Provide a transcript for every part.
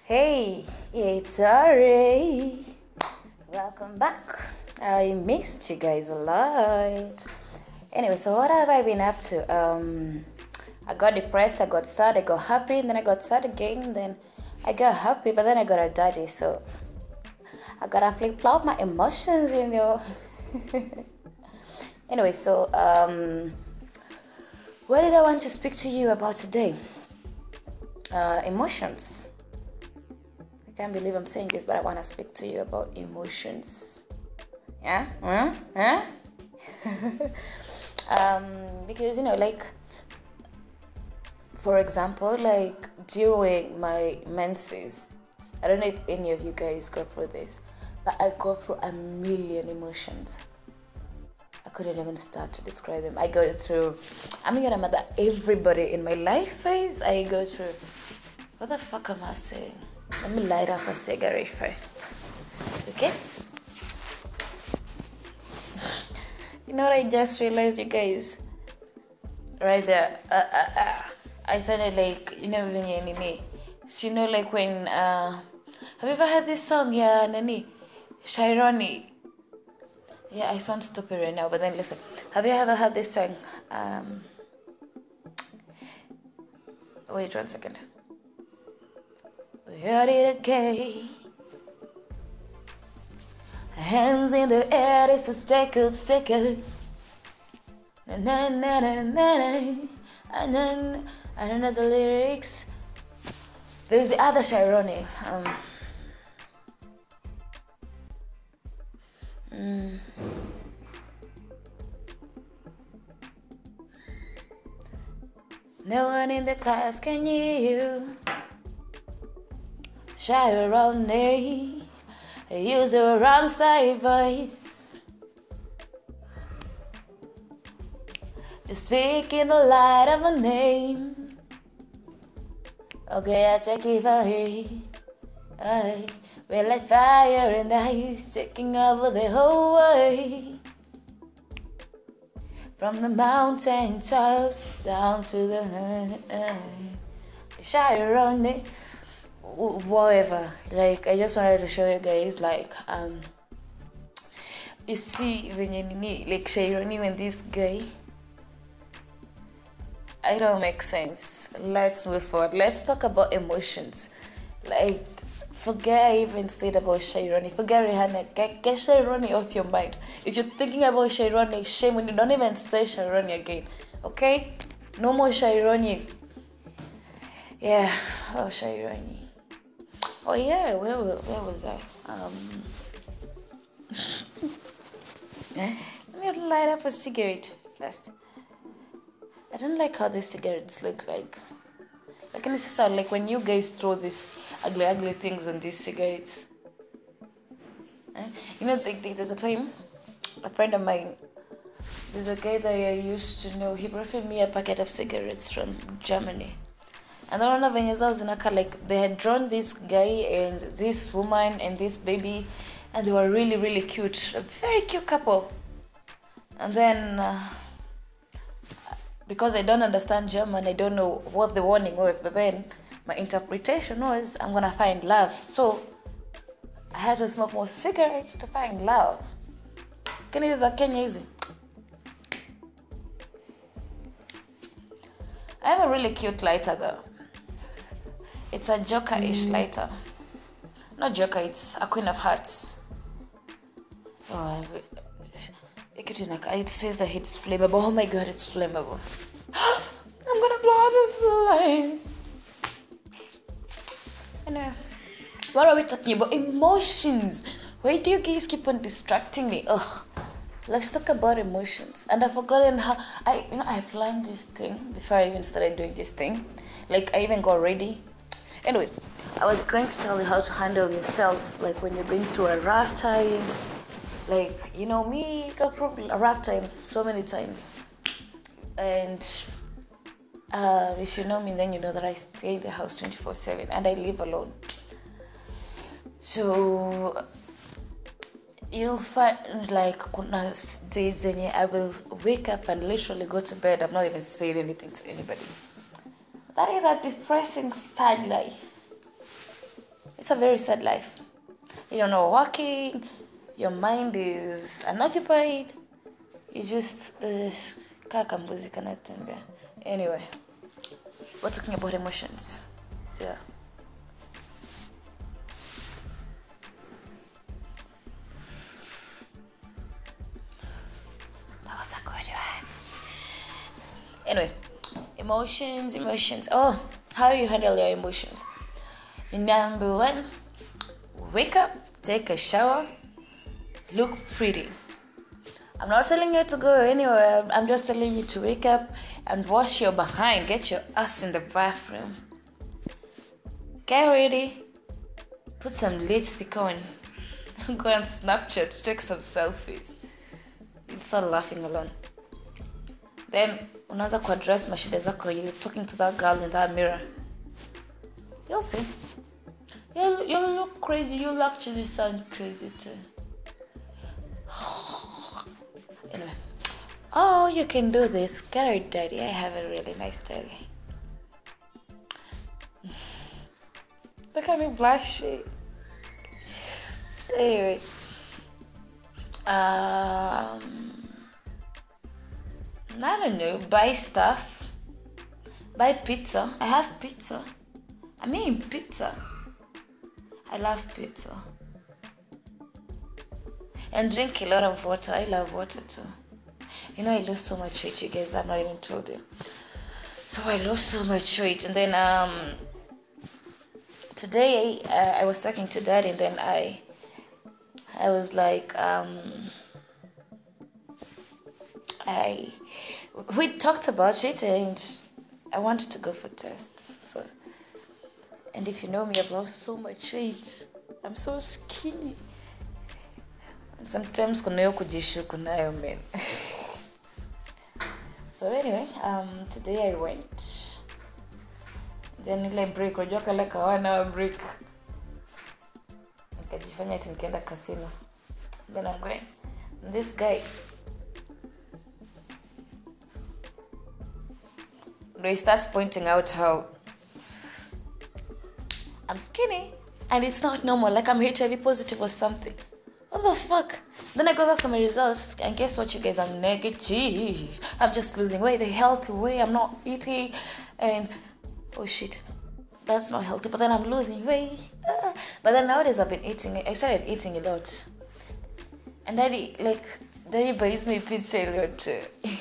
Hey, it's Ari. Welcome back. I missed you guys a lot. Anyway, so what have I been up to? I got depressed, I got sad, I got happy, and then I got sad again, then I got happy, but then I got a daddy, so I gotta flip flop my emotions, Anyway, so what did I want to speak to you about today? Emotions. I can't believe I'm saying this, but I want to speak to you about emotions. Yeah? Huh? Because, for example, during my menses, I don't know if any of you guys go through this, but I go through a million emotions. I couldn't even start to describe them. I go through, I'm gonna mother everybody in my life phase. I go through, what the fuck am I saying? Let me light up a cigarette first. Okay? You know what I just realized, you guys? Right there. I sounded like, when, have you ever heard this song? Yeah, Nani? Shironi. Yeah, I sound stupid right now, but then listen. Have you ever heard this song? Wait 1 second. We heard it again. Hands in the air, it's a stack up. Na na na na na. I don't know the lyrics. There's the other Shironi. No one in the class can hear you. Shironi. Use the wrong side voice. Just speak in the light of a name. Okay, I take it for you. We're like fire and ice, taking over the whole way. From the mountain tops down to the Shironi. Whatever. I just wanted to show you guys, you see, when you need, Shironi, when this guy, I don't make sense. Let's move forward. Let's talk about emotions. Forget I even said about Shironi. Forget Rihanna. Get Shironi off your mind. If you're thinking about Shironi, shame when you don't even say Shironi again. Okay? No more Shironi. Yeah. Oh, Shironi. Oh yeah, where was I? Let me light up a cigarette first. I don't like how these cigarettes look like. Can this sound like when you guys throw these ugly things on these cigarettes? There's a time, a friend of mine, there's a guy that I used to know, he brought me a packet of cigarettes from Germany. And then one of the they had drawn this guy and this woman and this baby, and they were really, really cute. A very cute couple. And then, because I don't understand German, I don't know what the warning was, but then my interpretation was, I'm gonna find love. So, I had to smoke more cigarettes to find love. Kenya easy. I have a really cute lighter though. It's a Joker-ish lighter. Not Joker, it's a Queen of Hearts. Oh, it says that it's flammable. Oh my god, it's flammable. I'm gonna blow up into the lights. Anyway, what are we talking about? Emotions. Why do you guys keep on distracting me? Ugh. Let's talk about emotions. And I've forgotten how I planned this thing before I even started doing this thing. I even got ready. Anyway, I was going to tell you how to handle yourself, when you're going through a rough time. Me, go through a rough time so many times. And if you know me, then you know that I stay in the house 24/7 and I live alone. So you'll find kuna days I will wake up and literally go to bed. I've not even said anything to anybody. That is a depressing, sad life. It's a very sad life. You're not working, your mind is unoccupied, you just kaka mbuzi kanatembea. Anyway, we're talking about emotions. Yeah. That was a good one. Anyway, emotions. Oh, how do you handle your emotions? Number one, wake up, take a shower, look pretty. I'm not telling you to go anywhere. I'm just telling you to wake up and wash your behind. Get your ass in the bathroom. Get ready. Put some lipstick on. Go on Snapchat. Take some selfies. You'll start laughing alone. Then, unaanza kuaddress mashida zako. You're talking to that girl in that mirror. You'll see. You'll look crazy. You'll actually sound crazy too. Anyway. Oh, you can do this. Get it, daddy. I have a really nice daddy. Look at me blushing. Anyway. I don't know. Buy stuff. Buy pizza. I have pizza. I mean pizza. I love pizza. And drink a lot of water. I love water too. You know, I lost so much weight, you guys. I've not even told you. So I lost so much weight. And then today I was talking to Dad, and then I was like, we talked about it, and I wanted to go for tests. So, and if you know me, I've lost so much weight. I'm so skinny. And sometimes kunayo kujishuku nayo, man. So anyway, today I went. Then ile break, unajua kale ka 1 hour break. Nikajifanya ati nikaenda casino. Then I'm going. And this guy, he starts pointing out how I'm skinny and it's not normal, like I'm HIV positive or something. What the fuck? Then I go back for my results, and guess what, you guys? I'm negative. I'm just losing weight the healthy way. I'm not eating, and oh shit, that's not healthy. But then I'm losing weight. But then nowadays I've been eating. I started eating a lot, and daddy buys me pizza a lot too.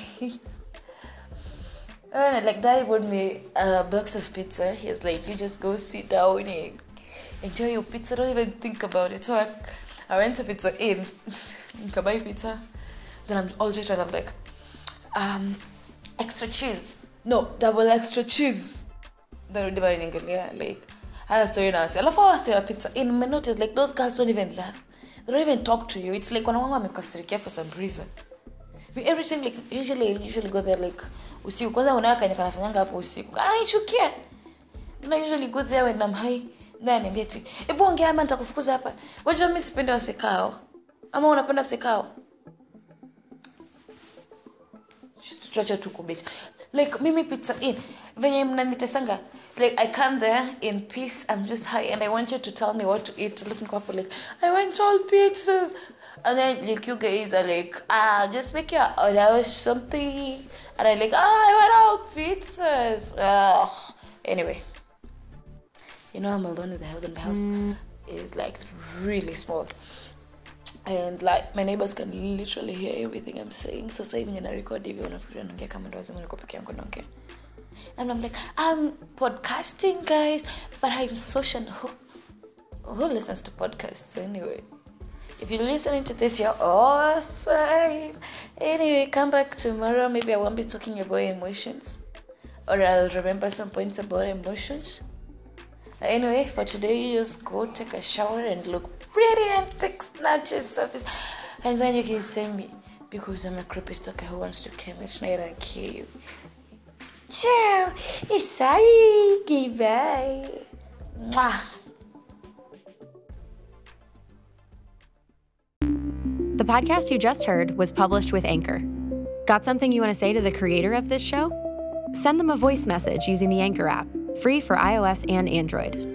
And like daddy bought me a box of pizza. He's like, you just go sit down and enjoy your pizza. Don't even think about it. So I went to Pizza Inn. Buy pizza. Then I'm all jaded. I'm like, extra cheese. No, double extra cheese. Then we in English, like, I had a story now. I love how I say a Pizza Inn. I noticed like those girls don't even laugh. They don't even talk to you. It's like when I'm mekasirikia for some reason. Every time, like, usually go there like usiku. Kwanza unawaka nikanafanyanga hapo usiku. Anichukia. I usually go there when I'm high. Then I'm getting. Ebu ongea ama nitakufukuza hapa. Wajua mimi sipendi wasekao. Ama unapenda wasekao? Tuache tu kubeti. Like mimi Pizza Inn. Venye mnanitesanga. Like I come there in peace. I'm just high and I want you to tell me what to eat. Looking up like I want all pizzas. And then like you guys are like, just make your order something. And I like, I want all pizzas. Anyway. You know, I'm alone in the house, and my house is like really small. And like my neighbors can literally hear everything I'm saying. So say even in a record if you want to naongea kama ndo lazima niko peke yangu naongea. And I'm like, I'm podcasting, guys, but I'm social. Who listens to podcasts anyway? If you're listening to this, you're awesome. Anyway, come back tomorrow. Maybe I won't be talking about emotions, or I'll remember some points about emotions. Anyway, for today, you just go take a shower and look pretty and take snatches of it. And then you can send me, because I'm a creepy stalker who wants to come each night and kill you. Ciao. Sorry. Goodbye. Mwah. The podcast you just heard was published with Anchor. Got something you want to say to the creator of this show? Send them a voice message using the Anchor app, free for iOS and Android.